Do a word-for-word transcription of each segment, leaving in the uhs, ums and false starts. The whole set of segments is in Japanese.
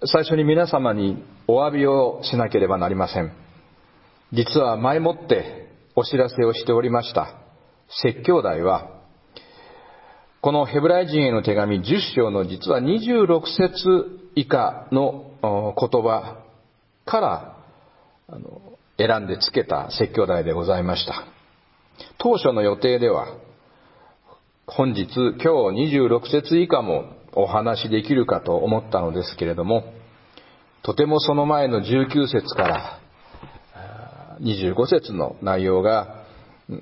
最初に皆様にお詫びをしなければなりません。実は前もってお知らせをしておりました説教題は、このヘブライ人への手紙じゅっ章の実はにじゅうろく節以下の言葉から選んでつけた説教題でございました。当初の予定では本日今日にじゅうろく節以下もお話しできるかと思ったのですけれども、とてもその前のじゅうきゅう節からにじゅうご節の内容が、うん、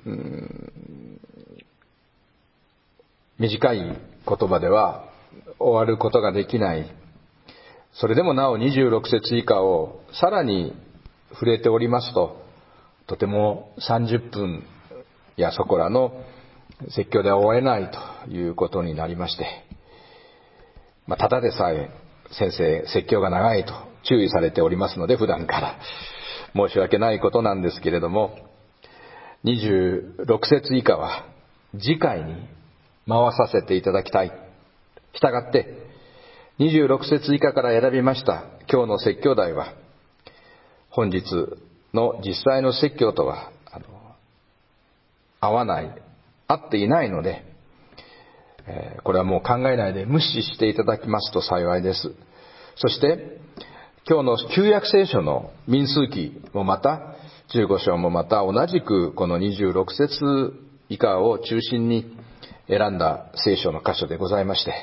短い言葉では終わることができない。それでもなおにじゅうろく節以下をさらに触れておりますと、とてもさんじゅっぷんやそこらの説教では終えないということになりまして、まあ、ただでさえ先生説教が長いと注意されておりますので、普段から申し訳ないことなんですけれども、にじゅうろく節以下は次回に回させていただきたい。したがってにじゅうろく節以下から選びました今日の説教題は、本日の実際の説教とはあの合わない、合っていないので、えー、これはもう考えないで無視していただきますと幸いです。そして今日の旧約聖書の民数記もまたじゅうご章もまた同じくこのにじゅうろく節以下を中心に選んだ聖書の箇所でございまして、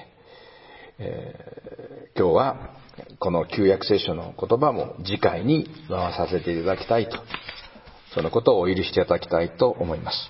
えー、今日はこの旧約聖書の言葉も次回に回させていただきたいと、そのことをお許しいただきたいと思います。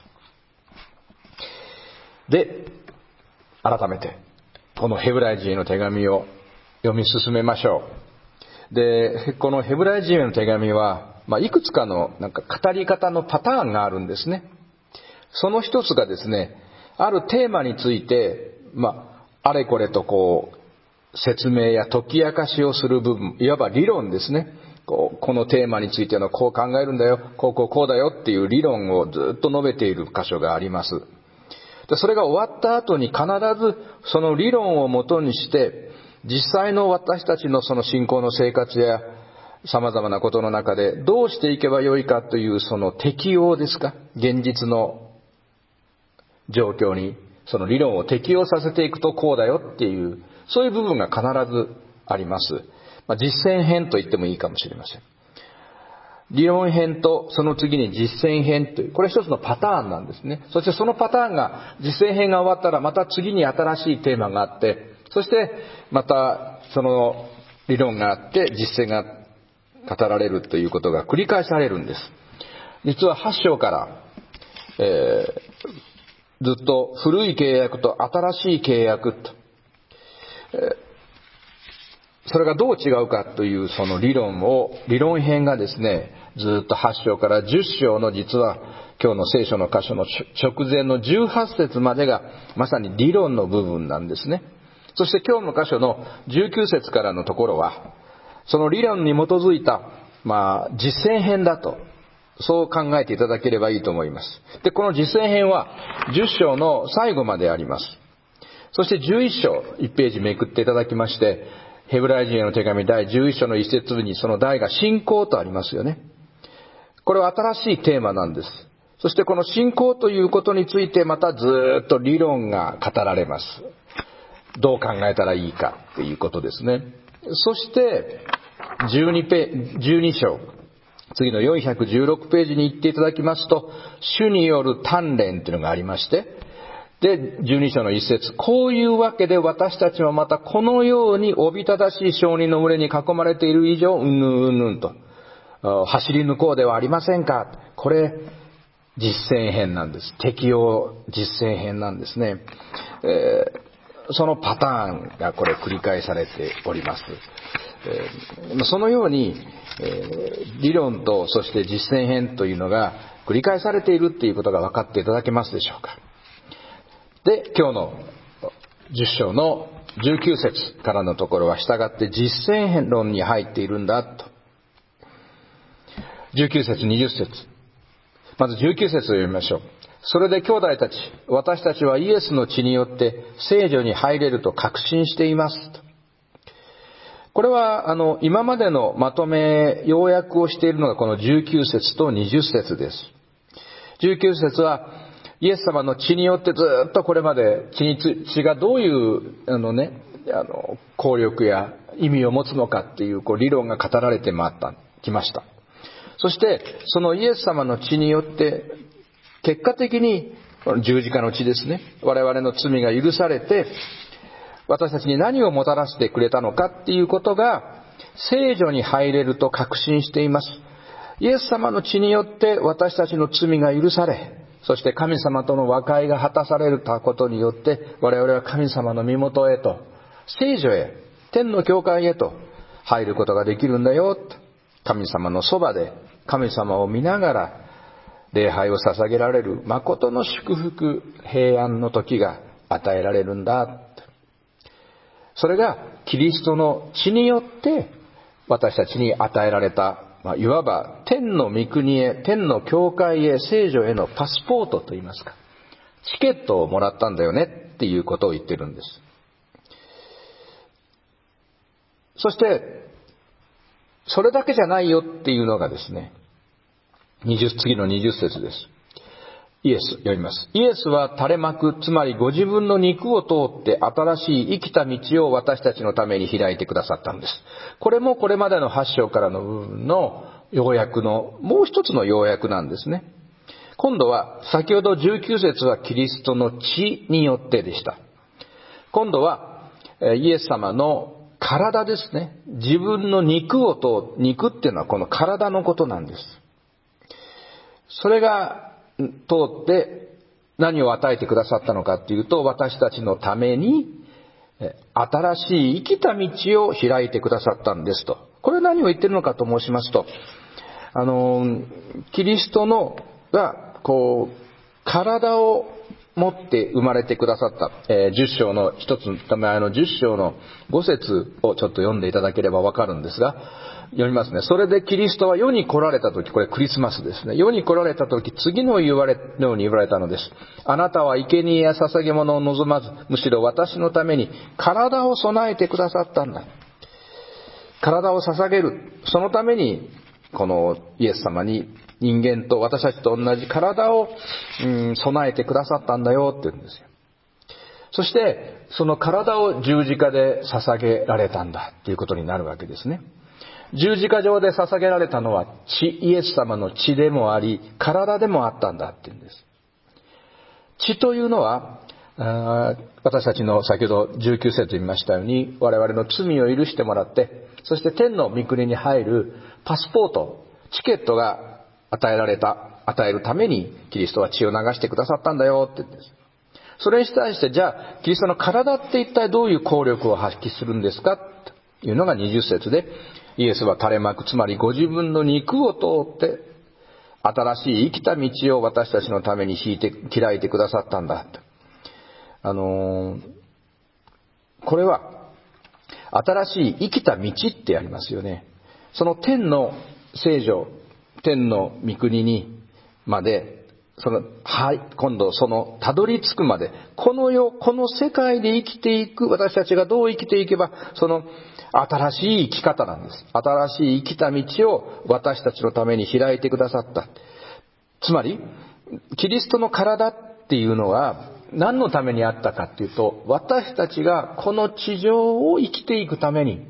で、改めてこのヘブライ人への手紙を読み進めましょう。で、このヘブライ人への手紙は、まあ、いくつかのなんか語り方のパターンがあるんですね。その一つがですね、あるテーマについて、まあ、あれこれとこう説明や解き明かしをする部分、いわば理論ですね。こうこのテーマについてのこう考えるんだよ、こうこうこうだよっていう理論をずっと述べている箇所があります。で、それが終わった後に必ずその理論をもとにして、実際の私たちのその信仰の生活や様々なことの中でどうしていけばよいかというその適用ですか、現実の状況にその理論を適用させていくとこうだよっていう、そういう部分が必ずあります。まあ、実践編と言ってもいいかもしれません。理論編とその次に実践編という、これ一つのパターンなんですね。そしてそのパターンが、実践編が終わったらまた次に新しいテーマがあって、そしてまたその理論があって実践が語られるということが繰り返されるんです。実ははち章から、えー、ずっと古い契約と新しい契約と、えーそれがどう違うかというその理論を、理論編がですね、ずっとはち章からじゅっ章の実は今日の聖書の箇所の直前のじゅうはち節までがまさに理論の部分なんですね。そして今日の箇所のじゅうきゅう節からのところは、その理論に基づいた、まあ、実践編だと、そう考えていただければいいと思います。で、この実践編はじゅっ章の最後まであります。そしてじゅういち章、いちページめくっていただきまして、ヘブライ人への手紙だいじゅういち章の一節にその題が信仰とありますよね。これは新しいテーマなんです。そしてこの信仰ということについてまたずっと理論が語られます。どう考えたらいいかということですね。そしてじゅうにページ、じゅうに章、次のよんひゃくじゅうろくページに行っていただきますと、主による鍛錬というのがありまして、で、じゅうに章の一節、こういうわけで私たちはまたこのようにおびただしい証人の群れに囲まれている以上、うんぬんうんぬんと、走り抜こうではありませんか。これ、実践編なんです。適用実践編なんですね。えー、そのパターンがこれ繰り返されております。えー、そのように、えー、理論とそして実践編というのが繰り返されているっていうことが分かっていただけますでしょうか。で、今日のじゅっ章のじゅうきゅう節からのところは従って実践論に入っているんだと。じゅうきゅう節、にじゅう節。まずじゅうきゅう節を読みましょう。それで兄弟たち、私たちはイエスの血によって聖女に入れると確信しています。ここれは、あの、今までのまとめ、要約をしているのがこのじゅうきゅう節とにじゅう節です。じゅうきゅう節は、イエス様の血によってずっとこれまで血につ、血がどういう、あのね、あの、効力や意味を持つのかっていう、こう、理論が語られてまった、きました。そして、そのイエス様の血によって、結果的に、十字架の血ですね。我々の罪が許されて、私たちに何をもたらしてくれたのかっていうことが、聖女に入れると確信しています。イエス様の血によって私たちの罪が許され、そして神様との和解が果たされたことによって、我々は神様の身元へと、聖女へ、天の教会へと入ることができるんだよ。神様のそばで、神様を見ながら、礼拝を捧げられる誠の祝福、平安の時が与えられるんだ。それがキリストの血によって私たちに与えられた、まあ、いわば天の御国へ、天の教会へ、聖女へのパスポートといいますか、チケットをもらったんだよねっていうことを言ってるんです。そしてそれだけじゃないよっていうのがですね、にじゅう次のにじゅう節です。イエス、読みます。イエスは垂れ幕、つまりご自分の肉を通って新しい生きた道を私たちのために開いてくださったんです。これもこれまでのはち章からの部分の要約のもう一つの要約なんですね。今度は先ほどじゅうきゅう節はキリストの血によってでした。今度はイエス様の体ですね。自分の肉を通、肉っていうのはこの体のことなんです。それが通って何を与えてくださったのかっていうと、私たちのために新しい生きた道を開いてくださったんですと。これは何を言ってるのかと申しますと、あのキリストのがこう体を持って生まれてくださった、えー、じゅっ章の一つの前のじゅっ章のご節をちょっと読んでいただければわかるんですが、読みますね。それでキリストは世に来られたとき、これクリスマスですね。世に来られたとき、次の言われように言われたのです。あなたは生贄や捧げ物を望まず、むしろ私のために体を備えてくださったんだ。体を捧げる。そのために、このイエス様に人間と私たちと同じ体を、うん、備えてくださったんだよって言うんですよ。そして、その体を十字架で捧げられたんだっていうことになるわけですね。十字架上で捧げられたのは血、イエス様の血でもあり、体でもあったんだって言うんです。血というのは、あ私たちの先ほどじゅうきゅう節言いましたように、我々の罪を許してもらって、そして天の御国に入るパスポート、チケットが与えられた、与えるためにキリストは血を流してくださったんだよって言うんです。それに対して、じゃあキリストの体って一体どういう効力を発揮するんですかというのがにじゅう節で、イエスは垂れ幕、つまりご自分の肉を通って新しい生きた道を私たちのために引いて開いてくださったんだと。あのー、これは新しい生きた道ってありますよね。その天の聖女、天の御国にまで、その、はい、今度そのたどり着くまで、この世、この世界で生きていく、私たちがどう生きていけば、その新しい生き方なんです。新しい生きた道を私たちのために開いてくださった。つまり、キリストの体っていうのは何のためにあったかっていうと、私たちがこの地上を生きていくために、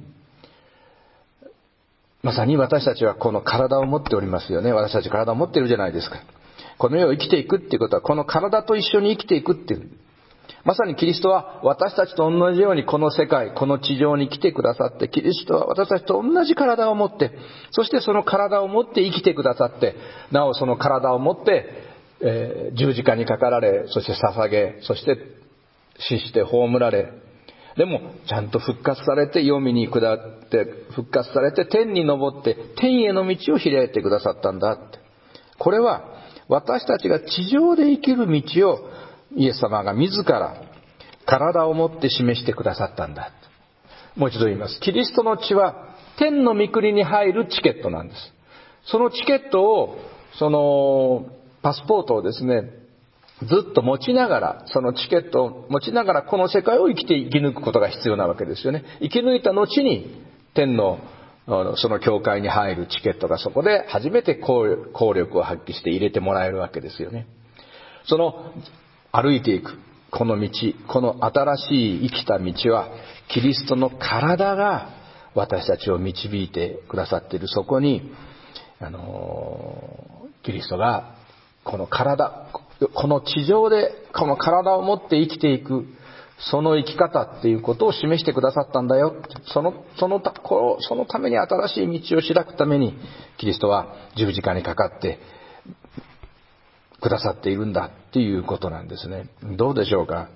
まさに私たちはこの体を持っておりますよね。私たち体を持っているじゃないですか。この世を生きていくっていうことは、この体と一緒に生きていくっていう。まさにキリストは私たちと同じようにこの世界、この地上に来てくださって、キリストは私たちと同じ体を持って、そしてその体を持って生きてくださって、なおその体を持って、えー、十字架にかかられ、そして捧げ、そして死して葬られ、でもちゃんと復活されて、黄泉に下って復活されて、天に昇って天への道を開いてくださったんだって。これは私たちが地上で生きる道をイエス様が自ら体を持って示してくださったんだ。もう一度言います。キリストの血は天の御国に入るチケットなんです。そのチケットを、そのパスポートをですね、ずっと持ちながら、そのチケットを持ちながらこの世界を生きて生き抜くことが必要なわけですよね。生き抜いた後に天のその教会に入るチケットがそこで初めて効力を発揮して入れてもらえるわけですよね。その歩いていくこの道、この新しい生きた道はキリストの体が私たちを導いてくださっている。そこにあのキリストがこの体、この地上でこの体を持って生きていくその生き方っていうことを示してくださったんだよ。その、そのた、そのために新しい道を開くためにキリストは十字架にかかってくださっているんだっていうことなんですね。どうでしょうか。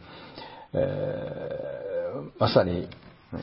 えー、まさに、え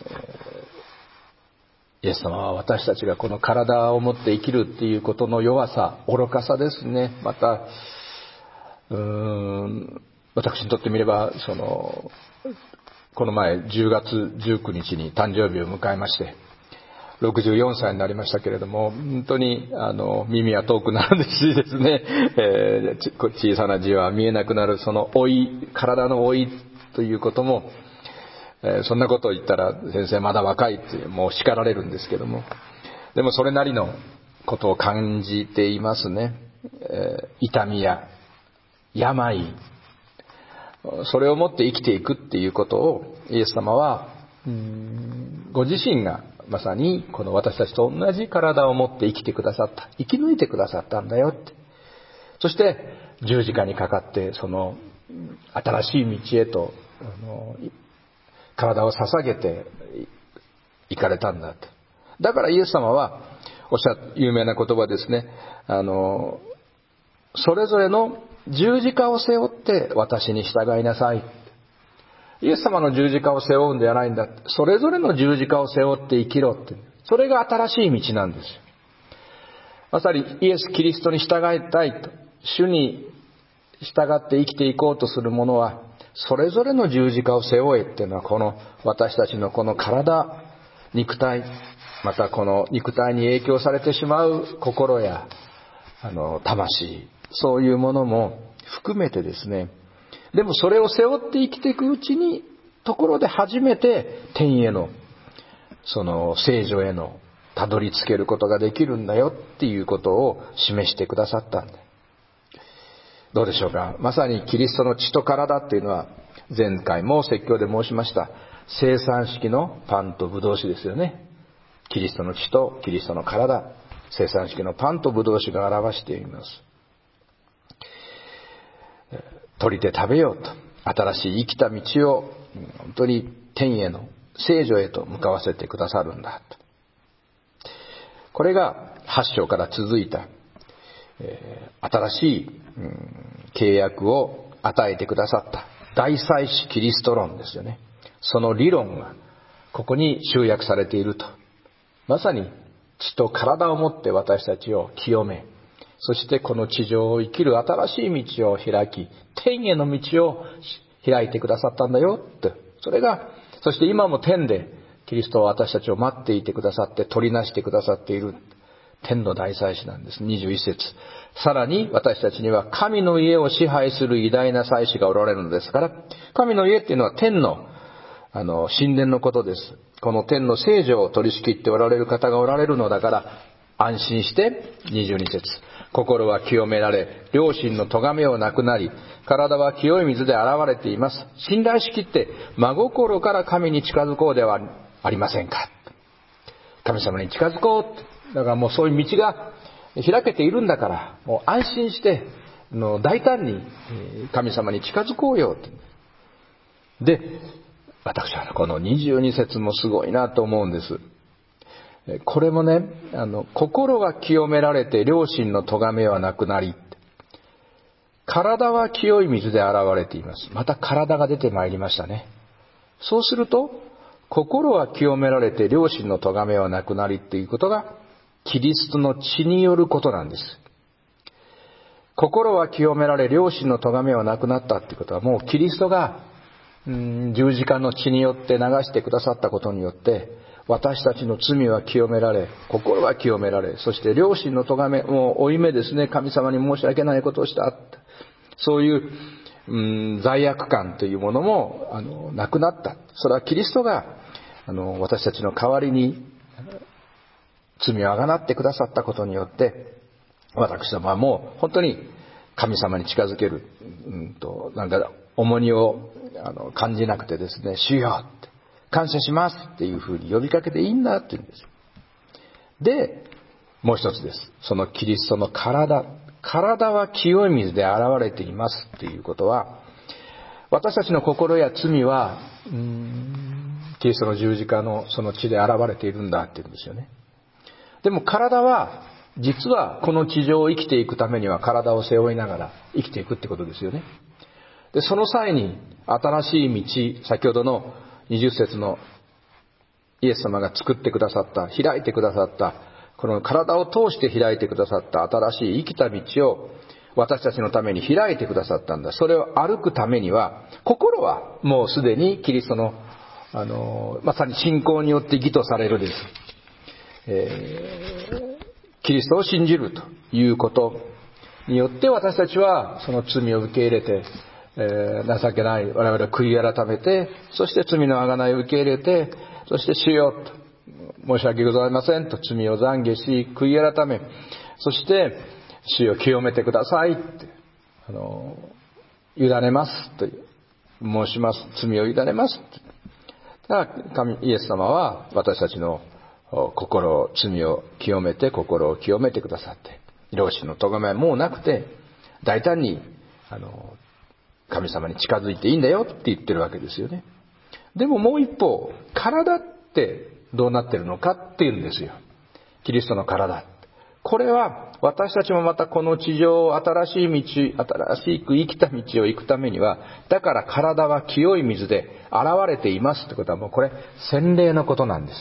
ー、イエス様は私たちがこの体を持って生きるっていうことの弱さ、愚かさですね。また、うーん、私にとってみれば、その、この前じゅうがつじゅうくにちに誕生日を迎えまして、ろくじゅうよんさいになりましたけれども、本当にあの耳は遠くなるしですね、えー、小さな字は見えなくなる、その老い、体の老いということも、えー、そんなことを言ったら先生まだ若いってもう叱られるんですけども、でもそれなりのことを感じていますね。えー、痛みや病、それをもって生きていくっていうことをイエス様はうーんご自身がまさにこの私たちと同じ体を持って生きてくださった、生き抜いてくださったんだよって。そして十字架にかかってその新しい道へとあの体を捧げて行かれたんだって。だからイエス様はおっしゃった有名な言葉ですね。あのそれぞれの十字架を背負って私に従いなさい。イエス様の十字架を背負うんではないんだ。それぞれの十字架を背負って生きろって。それが新しい道なんですよ。まさにイエス・キリストに従いたいと、主に従って生きていこうとする者は、それぞれの十字架を背負えっていうのは、この私たちのこの体、肉体、またこの肉体に影響されてしまう心やあの魂、そういうものも含めてですね。でもそれを背負って生きていくうちに、ところで初めて天への、その聖女へのたどり着けることができるんだよっていうことを示してくださったんだ。どうでしょうか。まさにキリストの血と体っていうのは、前回も説教で申しました、生産式のパンとブドウ酒ですよね。キリストの血とキリストの体、生産式のパンとブドウ酒が表しています。取りて食べようと、新しい生きた道を本当に天への聖女へと向かわせてくださるんだと。これがはち章から続いた、えー、新しい、うん、契約を与えてくださった大祭司キリスト論ですよね。その理論がここに集約されていると。まさに血と体をもって私たちを清め、そしてこの地上を生きる新しい道を開き、天への道を開いてくださったんだよって。それが、そして今も天でキリストは私たちを待っていてくださって取りなしてくださっている天の大祭司なんです。にじゅういっ節。さらに私たちには神の家を支配する偉大な祭司がおられるのですから、神の家っていうのは天のあの神殿のことです。この天の聖女を取り仕切っておられる方がおられるのだから、安心してにじゅうに節。心は清められ、良心の咎めをなくなり、体は清い水で洗われています。信頼しきって真心から神に近づこうではありませんか。神様に近づこう。だからもうそういう道が開けているんだから、もう安心しての大胆に神様に近づこうよ。で、私はこのにじゅうに節もすごいなと思うんです。これもね、あの心が清められて良心の咎めはなくなり、体は清い水で洗われています。また体が出てまいりましたね。そうすると心は清められて良心の咎めはなくなりっていうことがキリストの血によることなんです。心は清められ良心の咎めはなくなったっていうことは、もうキリストがうん十字架の血によって流してくださったことによって、私たちの罪は清められ、心は清められ、そして良心の咎め、もう負い目ですね、神様に申し訳ないことをした。そういう、うん、罪悪感というものもあのなくなった。それはキリストがあの私たちの代わりに罪をあがなってくださったことによって、私どもはもう本当に神様に近づける、うんと、なんか重荷をあの感じなくてですね、主よって感謝しますっていうふうに呼びかけていいんだって言うんです。で、もう一つです。そのキリストの体、体は清い水で洗われていますっていうことは、私たちの心や罪はうーんキリストの十字架のその血で洗われているんだって言うんですよね。でも体は実はこの地上を生きていくためには体を背負いながら生きていくってことですよね。で、その際に新しい道、先ほどのにじゅっ節のイエス様が作ってくださった、開いてくださった、この体を通して開いてくださった新しい生きた道を私たちのために開いてくださったんだ。それを歩くためには、心はもうすでにキリストの、あの、まさに信仰によって義とされるです。えー、キリストを信じるということによって私たちはその罪を受け入れて、えー、情けない我々は悔い改めて、そして罪の贖いを受け入れて、そして主よと申し訳ございませんと罪を懺悔し悔い改め、そして主を清めてくださいってあの委ねますと申します。罪を委ねますって。だから神イエス様は私たちの心を罪を清めて心を清めてくださって、良心の咎めはもうなくて大胆にあの神様に近づいていいんだよって言ってるわけですよね。でももう一方、体ってどうなってるのかっていうんですよ。キリストの体。これは私たちもまたこの地上を新しい道、新しく生きた道を行くためには、だから体は清い水で洗われていますってことはもうこれ洗礼のことなんです。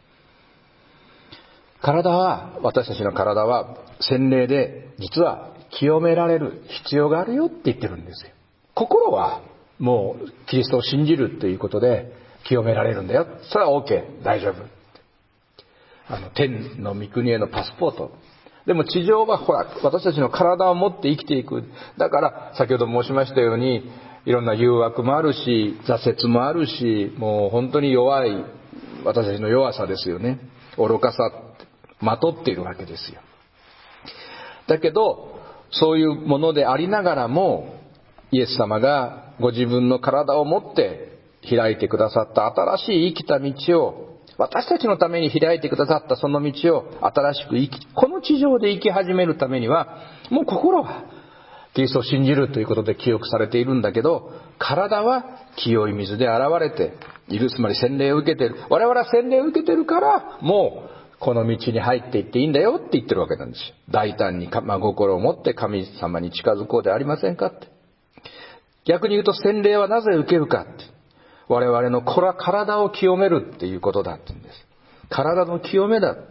体は、私たちの体は洗礼で実は清められる必要があるよって言ってるんですよ。心はもうキリストを信じるということで清められるんだよ。それは OK、大丈夫。あの天の御国へのパスポート。でも地上はほら私たちの体を持って生きていく。だから先ほど申しましたようにいろんな誘惑もあるし挫折もあるし、もう本当に弱い私たちの弱さですよね。愚かさまとっているわけですよ。だけどそういうものでありながらもイエス様がご自分の体を持って開いてくださった新しい生きた道を、私たちのために開いてくださったその道を新しく生き、この地上で生き始めるためには、もう心はキリストを信じるということで記憶されているんだけど、体は清い水で洗われている、つまり洗礼を受けている。我々は洗礼を受けているから、もうこの道に入っていっていいんだよって言ってるわけなんですよ。大胆に真心を持って神様に近づこうではありませんかって。逆に言うと洗礼はなぜ受けるかって。我々の体を清めるっていうことだって言うんです。体の清めだ。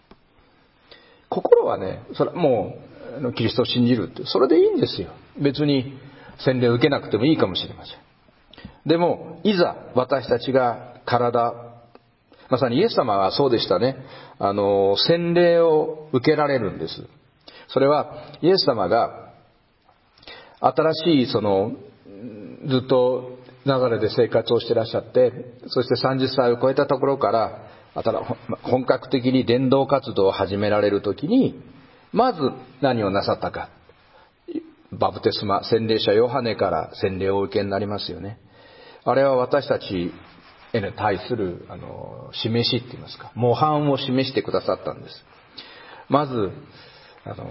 心はね、それはもうキリストを信じるって、それでいいんですよ。別に洗礼を受けなくてもいいかもしれません。でもいざ私たちが体、まさにイエス様はそうでしたね。あの洗礼を受けられるんです。それはイエス様が新しいそのずっとナザレで生活をしていらっしゃって、そしてさんじゅっさいを超えたところから本格的に伝道活動を始められるときに、まず何をなさったか。バプテスマ、洗礼者ヨハネから洗礼をお受けになりますよね。あれは私たちへの対するあの示しって言いますか、模範を示してくださったんです。まずあの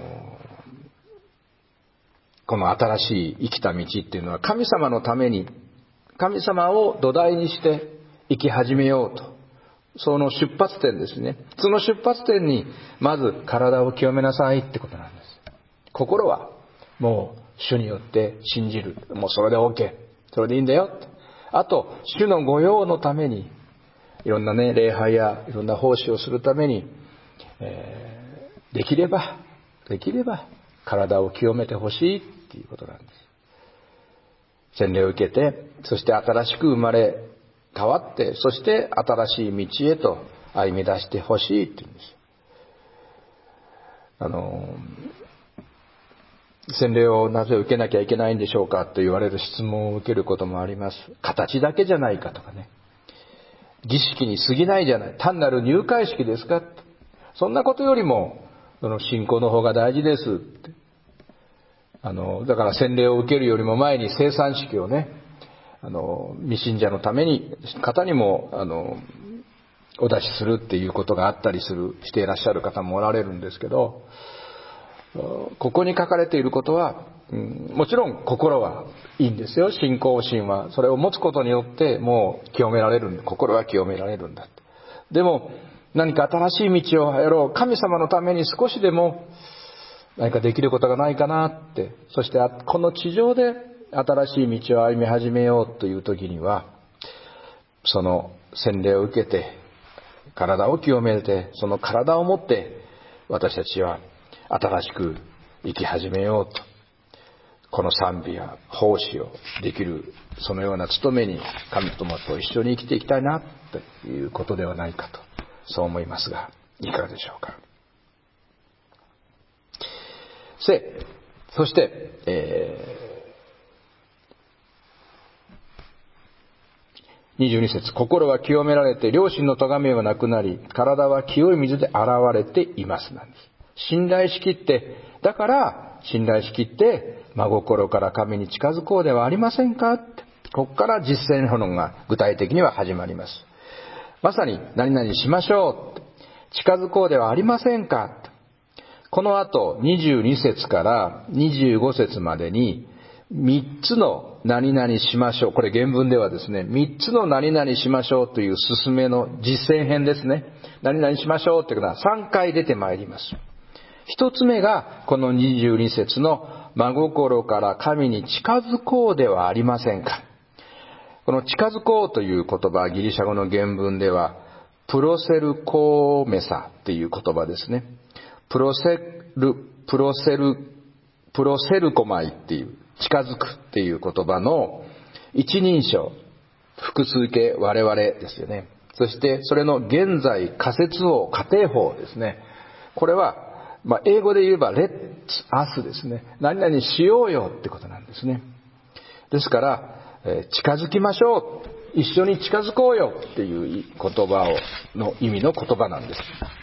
この新しい生きた道っていうのは神様のために、神様を土台にして生き始めようと、その出発点ですね。その出発点にまず体を清めなさいってことなんです。心はもう主によって信じる、もうそれで OK、 それでいいんだよって。あと主の御用のためにいろんなね礼拝やいろんな奉仕をするために、えー、できればできれば体を清めてほしいっていうことなんです。洗礼を受けて、そして新しく生まれ変わって、そして新しい道へと歩み出してほしいって言うんです。あの洗礼をなぜ受けなきゃいけないんでしょうかと言われる質問を受けることもあります。形だけじゃないかとかね。 儀式に過ぎないじゃない。単なる入会式ですか。そんなことよりも、その信仰の方が大事ですって。あの、だから洗礼を受けるよりも前に聖餐式をね、あの、未信者のために、方にも、あの、お出しするっていうことがあったりする、していらっしゃる方もおられるんですけど、ここに書かれていることは、うん、もちろん心はいいんですよ。信仰心は。それを持つことによってもう清められるんだ。心は清められるんだ。でも、何か新しい道をやろう。神様のために少しでも何かできることがないかなって。そしてこの地上で新しい道を歩み始めようという時には、その洗礼を受けて、体を清めて、その体を持って私たちは新しく生き始めようと。この賛美や奉仕をできる、そのような務めに神様と一緒に生きていきたいなということではないかと、そう思いますが、いかがでしょうか。せ、そして、えー、にじゅうに節、心は清められて良心の咎めはなくなり、体は清い水で洗われていますなんです。信頼しきって、だから信頼しきって真心から神に近づこうではありませんかって、ここから実践論が具体的には始まります。まさに何々しましょう、近づこうではありませんか。この後にじゅうに節からにじゅうご節までにみっつの何々しましょう、これ原文ではですね、みっつの何々しましょうという勧めの実践編ですね。何々しましょうというのはさんかい出てまいります。一つ目がこのにじゅうに節の真心から神に近づこうではありませんか。この近づこうという言葉、ギリシャ語の原文ではプロセルコーメサっていう言葉ですね。プロセル、プロセル、プロセルコマイっていう近づくっていう言葉の一人称、複数形我々ですよね。そしてそれの現在仮説法、仮定法ですね。これはまあ、英語で言えば Let's us ですね。何々しようよってことなんですね。ですから、えー、近づきましょう。一緒に近づこうよっていう言葉をの意味の言葉なんです。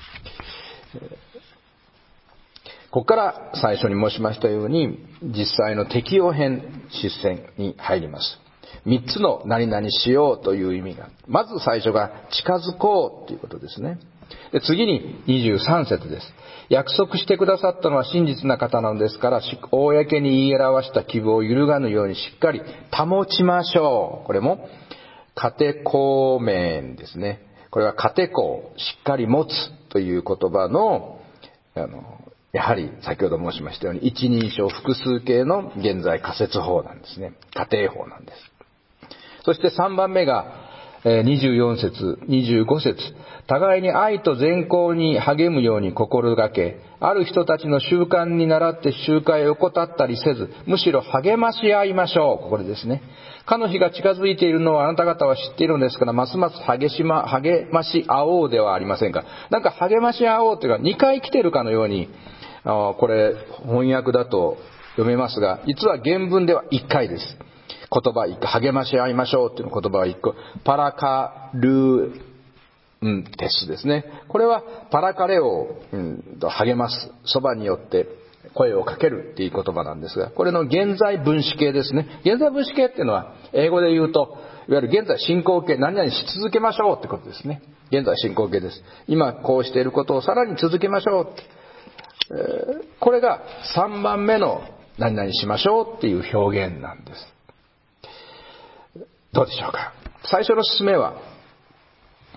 ここから最初に申しましたように、実際の適用編実践に入ります。三つの何々しようという意味が、まず最初が近づこうということですね。で、次ににじゅうさん節です。約束してくださったのは真実な方なのですから、公に言い表した希望を揺るがぬようにしっかり保ちましょう。これもカテコーメンですね。これはカテコをしっかり持つという言葉の、あの、やはり先ほど申しましたように一人称複数形の現在仮説法なんですね。仮定法なんです。そしてさんばんめがにじゅうよん節、にじゅうご節、互いに愛と善行に励むように心がけ、ある人たちの習慣に倣って集会を怠ったりせず、むしろ励まし合いましょう。これですね。かの日が近づいているのはあなた方は知っているのですから、ますます励しま、励まし合おうではありませんか。なんか励まし合おうというかにかい来てるかのように、あこれ翻訳だと読めますが、実は原文ではいっかいです。言葉一個、励まし合いましょうっていう言葉は一個、パラカルンテスですね。これはパラカレを、うん、励ます、そばによって声をかけるっていう言葉なんですが、これの現在分詞形ですね。現在分詞形っていうのは英語で言うと、いわゆる現在進行形、何々し続けましょうってことですね。現在進行形です。今こうしていることをさらに続けましょうって、えー、これがさんばんめの何々しましょうっていう表現なんです。どうでしょうか。最初の勧めは、うん、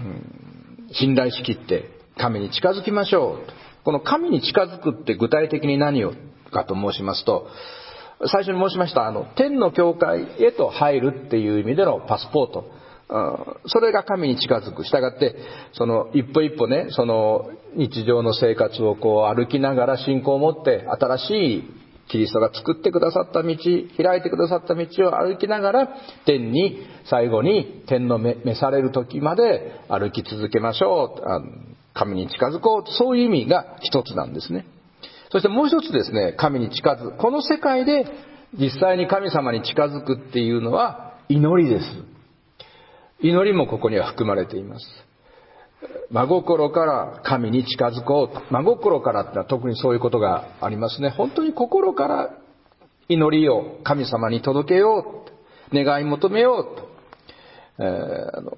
信頼しきって神に近づきましょう。この神に近づくって具体的に何をかと申しますと、最初に申しましたあの天の教会へと入るっていう意味でのパスポート、うん、それが神に近づく。したがってその一歩一歩ね、その日常の生活をこう歩きながら信仰を持って新しいキリストが作ってくださった道、開いてくださった道を歩きながら天に、最後に天の召される時まで歩き続けましょう。あの神に近づこう。そういう意味が一つなんですね。そしてもう一つですね、神に近づく。この世界で実際に神様に近づくっていうのは祈りです。 祈りもここには含まれています。真心から神に近づこう。真心からってのは特にそういうことがありますね。本当に心から祈りを神様に届けよう、願い求めようと、えー、あの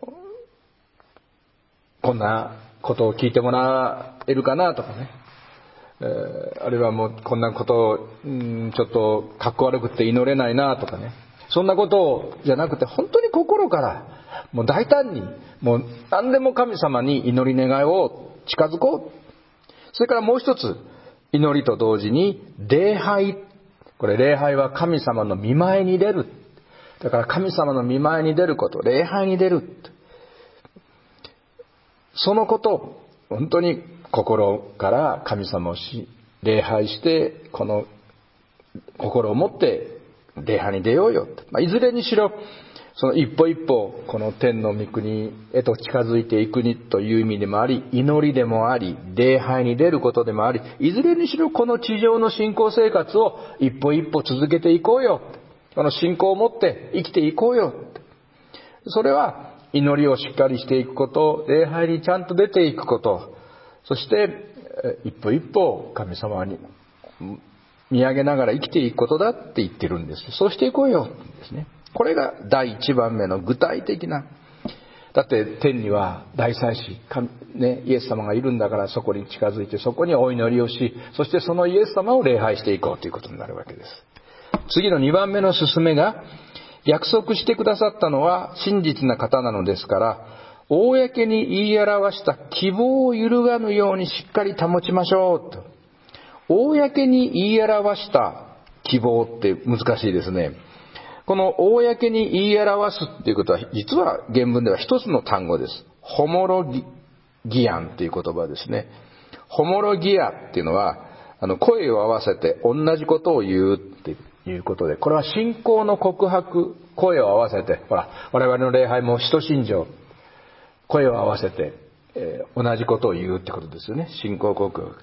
こんなことを聞いてもらえるかなとかね、えー、あるいはもうこんなことを、うん、ちょっとかっこ悪くて祈れないなとかね、そんなことをじゃなくて、本当に心からもう大胆に、もう何でも神様に祈り願いを近づこう。それからもう一つ、祈りと同時に礼拝。これ礼拝は神様の御前に出る。だから神様の御前に出ること、礼拝に出る。そのこと、本当に心から神様をし礼拝して、この心を持って礼拝に出ようよ。まあ、いずれにしろ、その一歩一歩この天の御国へと近づいていくにという意味でもあり、祈りでもあり、礼拝に出ることでもあり、いずれにしろこの地上の信仰生活を一歩一歩続けていこうよ。この信仰を持って生きていこうよ。それは祈りをしっかりしていくこと、礼拝にちゃんと出ていくこと、そして一歩一歩神様に見上げながら生きていくことだって言ってるんです。そうしていこうよですね。これが第一番目の具体的な。だって天には大祭司、ね、イエス様がいるんだから、そこに近づいてそこにお祈りをし、そしてそのイエス様を礼拝していこうということになるわけです。次のにばんめの勧めが、約束してくださったのは真実な方なのですから、公に言い表した希望を揺るがぬようにしっかり保ちましょうと。公に言い表した希望って難しいですね。この公に言い表すっていうことは、実は原文では一つの単語です。ホモロギアンっていう言葉ですね。ホモロギアっていうのは、あの声を合わせて同じことを言うっていうことで、これは信仰の告白、声を合わせて、ほら、我々の礼拝も使徒信条、声を合わせて、えー、同じことを言うってことですよね。信仰告白。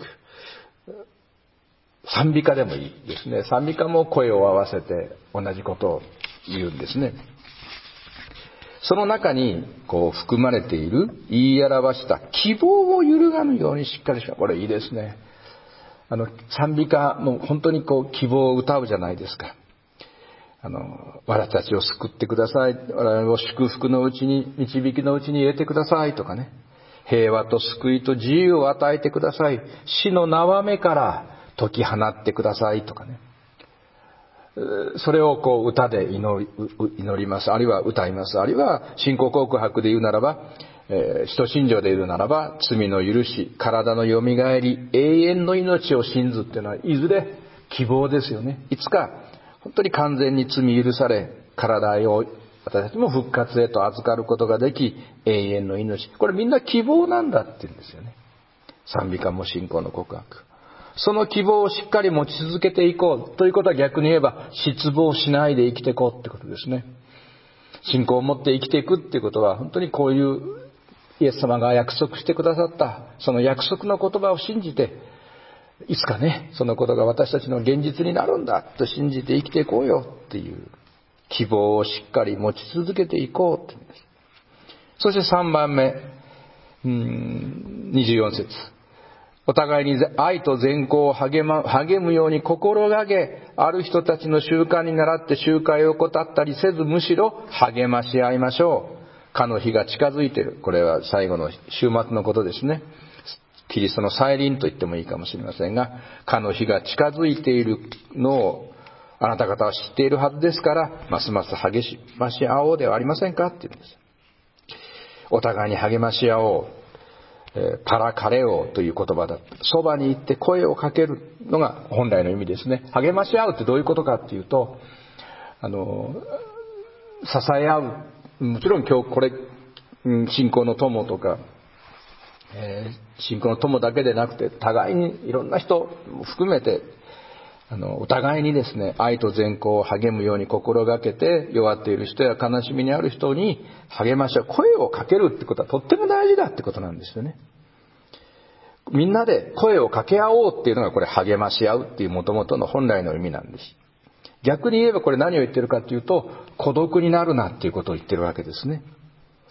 賛美歌でもいいですね。賛美歌も声を合わせて同じことを言うんですね。その中にこう含まれている言い表した希望を揺るがぬようにしっかりしよう。これいいですね。あの賛美歌も本当にこう希望を歌うじゃないですか。あの私たちを救ってください。我々を祝福のうちに、導きのうちに入れてくださいとかね。平和と救いと自由を与えてください。死の縄目から解き放ってくださいとかね。それをこう歌で祈り、祈ります。あるいは歌います。あるいは信仰告白で言うならば、えー、使徒信条で言うならば、罪の許し、体のよみがえり、永遠の命を信ずっていうのは、いずれ希望ですよね。いつか本当に完全に罪許され、体を私たちも復活へと預かることができ、永遠の命。これみんな希望なんだって言うんですよね。賛美歌も信仰の告白。その希望をしっかり持ち続けていこうということは、逆に言えば失望しないで生きていこうってことですね。信仰を持って生きていくっていうことは、本当にこういうイエス様が約束してくださったその約束の言葉を信じて、いつかね、そのことが私たちの現実になるんだと信じて生きていこうよっていう希望をしっかり持ち続けていこうって言うんです。そしてさんばんめ、うーんにじゅうよん節、お互いに愛と善行を励ま、励むように心がけ、ある人たちの習慣に倣って集会を怠ったりせず、むしろ励まし合いましょう。かの日が近づいている。これは最後の週末のことですね。キリストの再臨と言ってもいいかもしれませんが、かの日が近づいているのをあなた方は知っているはずですから、ますます励まし合おうではありませんかって言うんです。お互いに励まし合おう。パラカレオという言葉だ。そばに行って声をかけるのが本来の意味ですね。励まし合うってどういうことかっていうと、あの支え合う。もちろん今日これ信仰の友とか、えー、信仰の友だけでなくて、互いにいろんな人も含めて、あのお互いにですね、愛と善行を励むように心がけて、弱っている人や悲しみにある人に励まし合う、声をかけるってことはとっても大事だってことなんですよね。みんなで声を掛け合おうっていうのが、これ励まし合うっていう元々の本来の意味なんです。逆に言えばこれ何を言ってるかっていうと、孤独になるなっていうことを言ってるわけですね。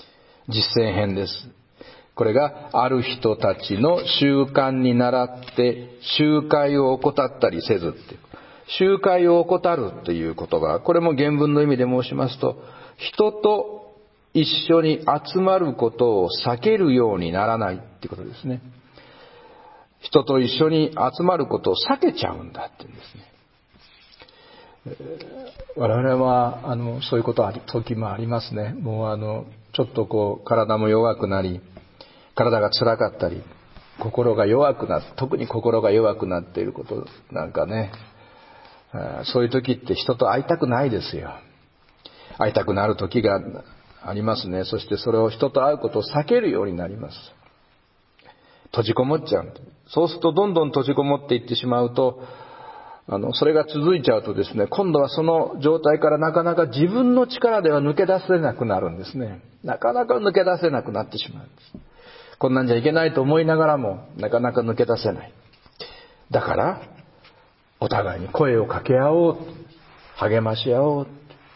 実践編です。これがある人たちの習慣に倣って集会を怠ったりせずっていう。集会を怠るという言葉、これも原文の意味で申しますと、人と一緒に集まることを避けるようにならないっていうことですね。人と一緒に集まることを避けちゃうんだっていうんですね。我々はあのそういうことある時もありますね。もうあのちょっとこう体も弱くなり、体が辛かったり、心が弱くなって、特に心が弱くなっていることなんかね、そういう時って人と会いたくないですよ。会いたくなる時がありますね。そしてそれを人と会うことを避けるようになります。閉じこもっちゃう。そうするとどんどん閉じこもっていってしまうと、あのそれが続いちゃうとですね、今度はその状態からなかなか自分の力では抜け出せなくなるんですね。なかなか抜け出せなくなってしまうんです。こんなんじゃいけないと思いながらもなかなか抜け出せない。だからお互いに声を掛け合おう、励まし合おう。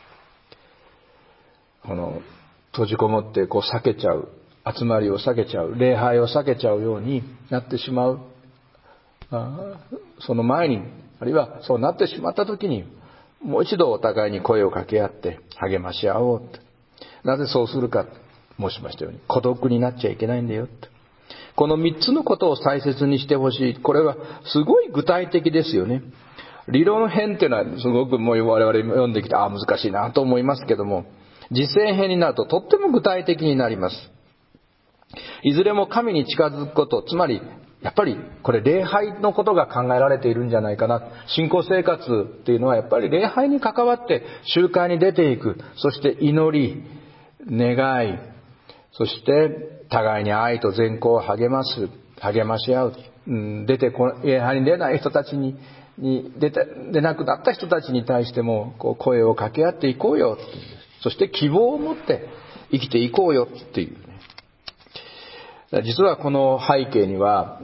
この閉じこもってこう避けちゃう、集まりを避けちゃう、礼拝を避けちゃうようになってしまう。あその前に、あるいはそうなってしまった時に、もう一度お互いに声を掛け合って励まし合おう。なぜそうするか申しましたように、孤独になっちゃいけないんだよ。この三つのことを大切にしてほしい。これはすごい具体的ですよね。理論編っていうのはすごくもう我々読んできて、ああ難しいなと思いますけども、実践編になるととっても具体的になります。いずれも神に近づくこと、つまりやっぱりこれ礼拝のことが考えられているんじゃないかな。信仰生活っていうのはやっぱり礼拝に関わって集会に出ていく。そして祈り、願い、そして互いに愛と善行を励ます、励まし合う。うん、出てこ礼拝に出ない人たちに、に出て出なくなった人たちに対してもこう声を掛け合っていこうよっていう。そして希望を持って生きていこうよっていう。実はこの背景には、うん、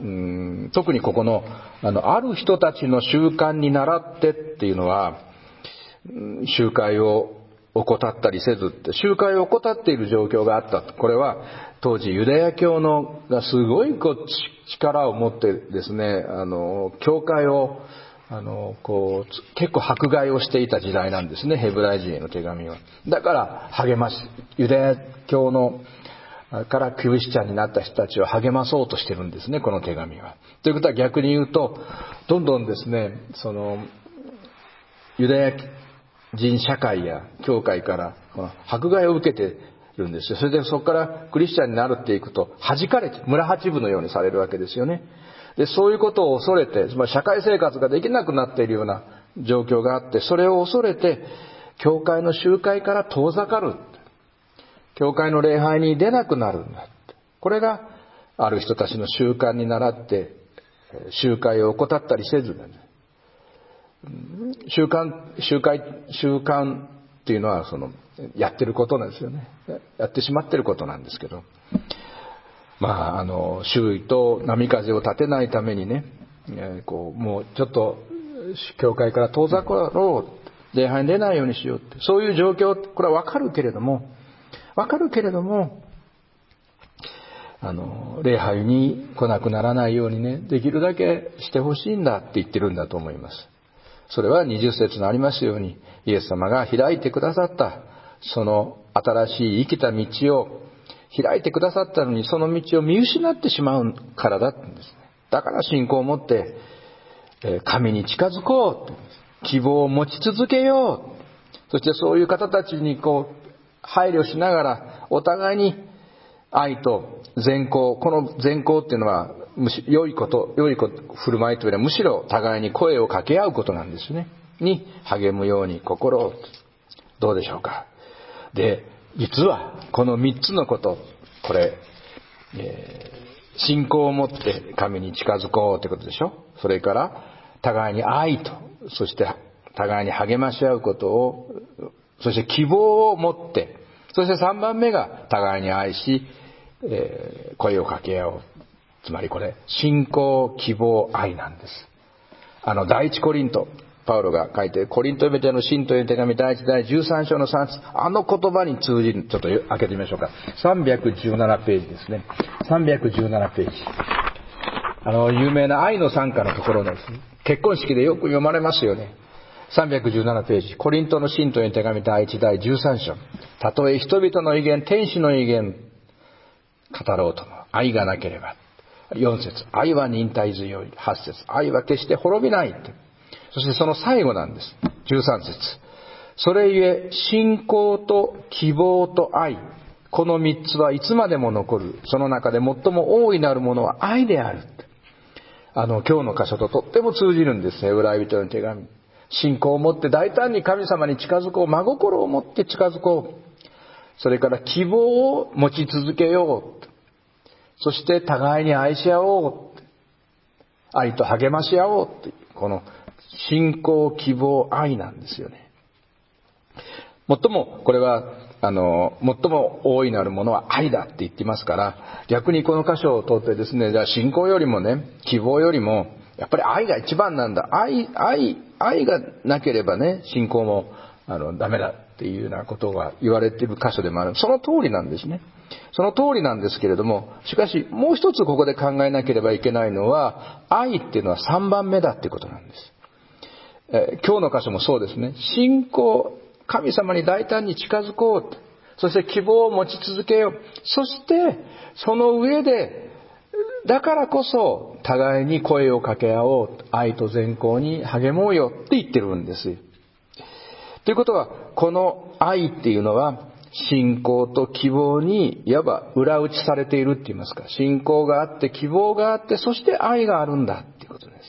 特にここの、あの、ある人たちの習慣に倣ってっていうのは、集会を怠ったりせずって、集会を怠っている状況があった。これは当時ユダヤ教のがすごいこう力を持ってですね、あの、教会を、あの、こう、結構迫害をしていた時代なんですね、ヘブライ人への手紙は。だから励まし、ユダヤ教のからクリスチャンになった人たちを励まそうとしてるんですね、この手紙は。ということは逆に言うと、どんどんですね、その、ユダヤ人社会や教会からこの迫害を受けてるんですよ。それでそこからクリスチャンになるっていくと、弾かれて、村八分のようにされるわけですよね。で、そういうことを恐れて、つまり社会生活ができなくなっているような状況があって、それを恐れて、教会の集会から遠ざかる。教会の礼拝に出なくなるんだ。これがある人たちの習慣に倣って集会を怠ったりせず、習慣集会習慣っていうのはそのやってることなんですよね。やってしまってることなんですけど、まああの周囲と波風を立てないためにね、こうもうちょっと教会から遠ざかろう、礼拝に出ないようにしようって、そういう状況、これはわかるけれども。わかるけれども、あの、礼拝に来なくならないようにね、できるだけしてほしいんだって言ってるんだと思います。それはにじゅっ節のありますように、イエス様が開いてくださった、その新しい生きた道を開いてくださったのに、その道を見失ってしまうからだって言うんですね。だから信仰を持って、神に近づこう、希望を持ち続けよう。そしてそういう方たちにこう、配慮しながらお互いに愛と善行、この善行っていうのはむし良いこと、良いこと振る舞いというのはむしろ互いに声を掛け合うことなんですね。に励むように心を。どうでしょうか。で、実はこの三つのこと、これ、えー、信仰を持って神に近づこうということでしょ。それから互いに愛と、そして互いに励まし合うことを、そして希望を持って、そしてさんばんめが互いに愛し、えー、声を掛け合おう。つまりこれ、信仰、希望、愛なんです。あの、第一コリントパウロが書いて、コリント人への信徒への手紙第一第じゅうさん章のさん節、あの言葉に通じる、ちょっと開けてみましょうか。さんびゃくじゅうななページですね。さんびゃくじゅうななページ。あの、有名な愛の賛歌のところです。結婚式でよく読まれますよね。さんびゃくじゅうななページ。コリントの信徒への手紙第一第じゅうさん章。たとえ人々の威厳、天使の威厳、語ろうとも、愛がなければ。よん節。愛は忍耐強い。はち節。愛は決して滅びない。そしてその最後なんです。じゅうさん節。それゆえ、信仰と希望と愛。この三つはいつまでも残る。その中で最も大いなるものは愛である。あの、今日の箇所ととっても通じるんです。ヘブライ人の手紙。信仰を持って大胆に神様に近づこう。真心を持って近づこう。それから希望を持ち続けよう。そして互いに愛し合おう。愛と励まし合おう。この信仰、希望、愛なんですよね。最も、これは、あの、最も大いなるものは愛だって言ってますから、逆にこの箇所を通ってですね、じゃあ信仰よりもね、希望よりも、やっぱり愛が一番なんだ。愛、愛、愛がなければね、信仰も、あの、ダメだっていうようなことが言われている箇所でもある。その通りなんですね。その通りなんですけれども、しかし、もう一つここで考えなければいけないのは、愛っていうのは三番目だっていうことなんです。えー、今日の箇所もそうですね。信仰、神様に大胆に近づこう。そして希望を持ち続けよう。そして、その上で、だからこそ、互いに声を掛け合おう。愛と善行に励もうよって言ってるんです。ということは、この愛っていうのは、信仰と希望に、いわば裏打ちされているって言いますか。信仰があって、希望があって、そして愛があるんだっていうことです。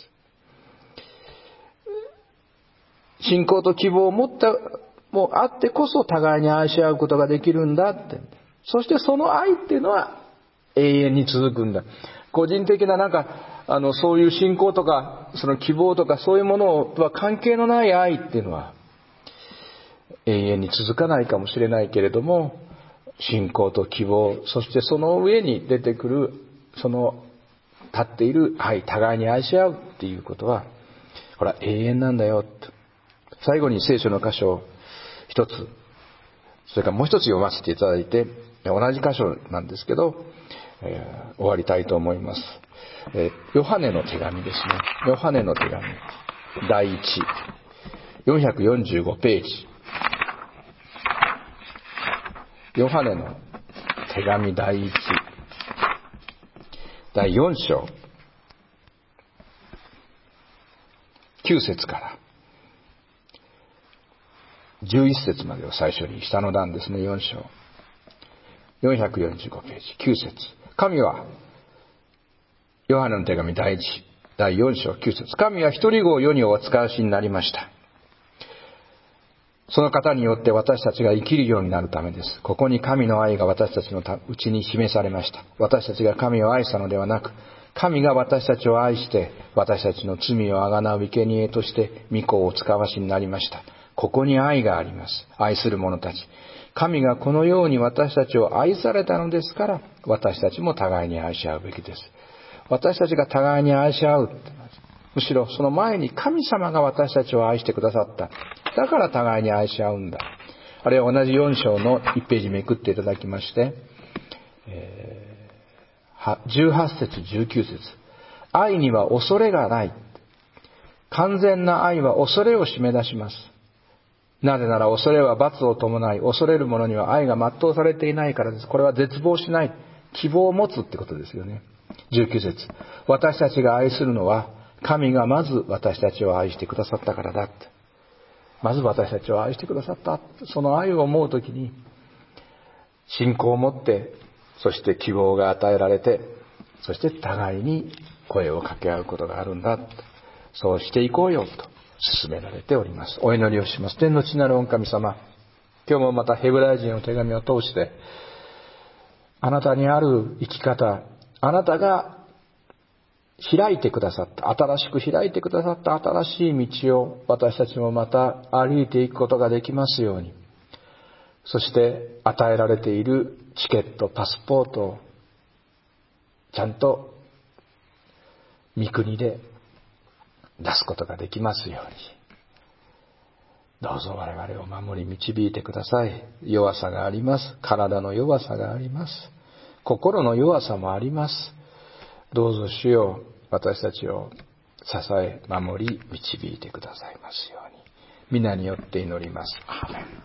信仰と希望を持った、もうあってこそ互いに愛し合うことができるんだって。そしてその愛っていうのは永遠に続くんだ。個人的ななんか、あの、そういう信仰とか、その希望とかそういうものとは関係のない愛っていうのは永遠に続かないかもしれないけれども、信仰と希望、そしてその上に出てくる、その立っている愛、互いに愛し合うっていうことは、これは永遠なんだよ。最後に聖書の箇所を一つ、それからもう一つ読ませていただいて、同じ箇所なんですけど、えー、終わりたいと思います。えー、ヨハネの手紙ですね。ヨハネの手紙。第一。よんひゃくよんじゅうごページ。ヨハネの手紙第一。第四章。きゅう節から。じゅういち節までを最初に下の段ですね、よん章。よんひゃくよんじゅうごページ、きゅう節。神は、ヨハネの手紙第一、第四章きゅう節。神は一人子を世にお使わしになりました。その方によって私たちが生きるようになるためです。ここに神の愛が私たちのうちに示されました。私たちが神を愛したのではなく、神が私たちを愛して、私たちの罪をあがなう生贄として、御子をお使わしになりました。ここに愛があります。愛する者たち。神がこのように私たちを愛されたのですから、私たちも互いに愛し合うべきです。私たちが互いに愛し合う。むしろその前に神様が私たちを愛してくださった。だから互いに愛し合うんだ。あるいは同じよん章のいちページめくっていただきまして、えー、じゅうはち節じゅうきゅう節。愛には恐れがない。完全な愛は恐れを締め出します。なぜなら恐れは罰を伴い、恐れる者には愛が全うされていないからです。これは絶望しない。希望を持つってことですよね。じゅうきゅう節。私たちが愛するのは、神がまず私たちを愛してくださったからだって。まず私たちを愛してくださった。その愛を思うときに、信仰を持って、そして希望が与えられて、そして互いに声を掛け合うことがあるんだ。そうしていこうよと勧められております。お祈りをします。天の父なる御神様、今日もまたヘブライ人の手紙を通して、あなたにある生き方、あなたが開いてくださった、新しく開いてくださった新しい道を私たちもまた歩いていくことができますように。そして与えられているチケット、パスポートをちゃんと御国で出すことができますように。 どうぞ我々を守り導いてください。弱さがあります。体の弱さがあります。心の弱さもあります。どうぞ主よ、私たちを支え、守り、導いてくださいますように。皆によって祈ります。アーメン。